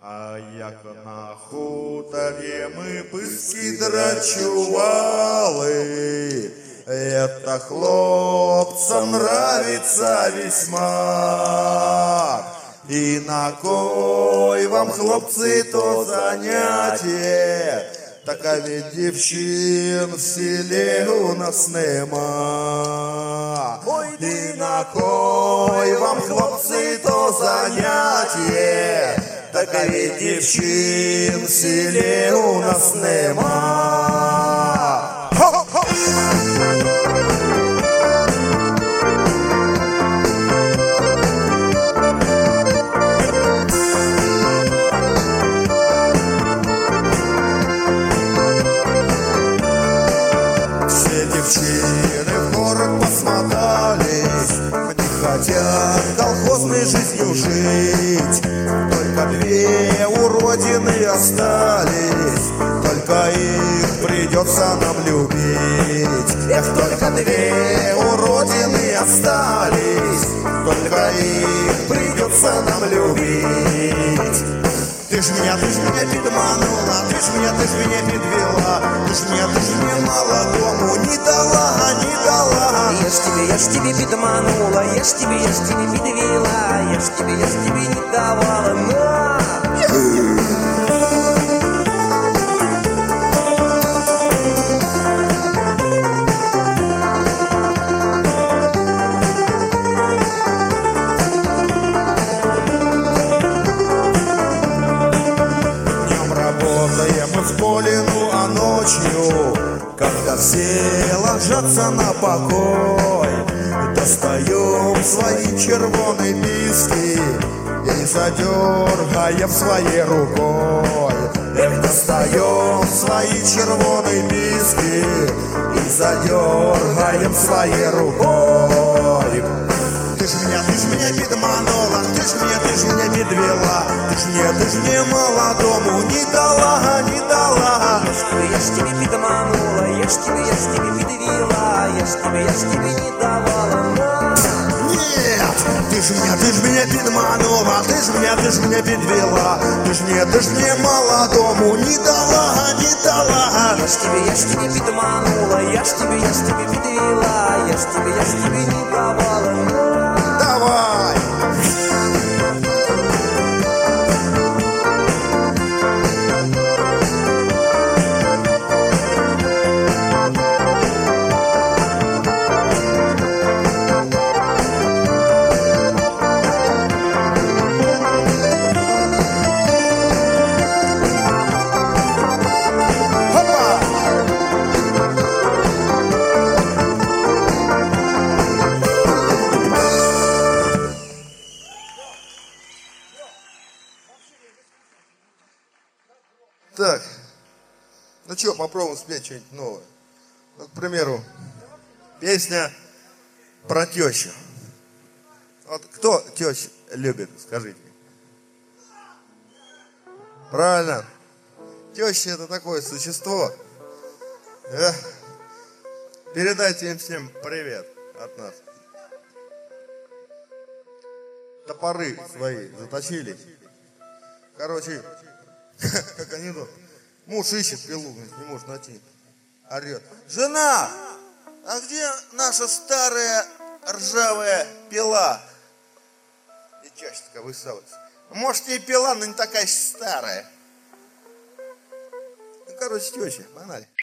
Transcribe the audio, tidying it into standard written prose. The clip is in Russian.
А як на хуторі ми писки драчували, это хлопцам нравится весьма. И на кой вам, хлопцы, то занятие? Так а ведь девчин в селе у нас нема. И на кой вам, хлопцы, то занятие? Так а ведь девчин в селе у нас нема. Все девчины в город посмотались, не хотят колхозной жизнью жить. Только две уродины остались, только их придется нам любить. Эх, только две уродины остались, только их придется нам любить. Ты ж меня підманула, ты ж меня підвела, ты ж мне молодому не дала. Я ж тебе підманула, я ж тебе підвела, я ж тебе не давала, на! Работаем мы в поле, ну а ночью, когда все ложатся на покой, достаем свои червоные миски и задергаем своей рукой. Эх, достаем свои червоные миски и задергаем своей рукой. Ты ж меня підманула, ты ж меня підвела, ты ж мне молодому не дала. Я ж тебе підманула, я ж тебе підвела, я ж тебе не давала, на! Нет, ты ж меня підманула, ты ж меня підвела, ты ж мне молодому не дала. Я ж тебе підманула, я ж тебе підвела, я ж тебе не давала, на! Давай! Так, ну что, попробуем спеть что-нибудь новое. Ну, к примеру, песня про тещу. Вот кто тещу любит, скажите? Правильно. Теща — это такое существо. Передайте им всем привет от нас. Топоры свои заточили. Короче, как анекдот. Муж ищет пилу, не может найти. Орет: жена, а где наша старая ржавая пила? И теща такая высовывается: может, и пила, но не такая старая. Ну, короче, теща, погнали.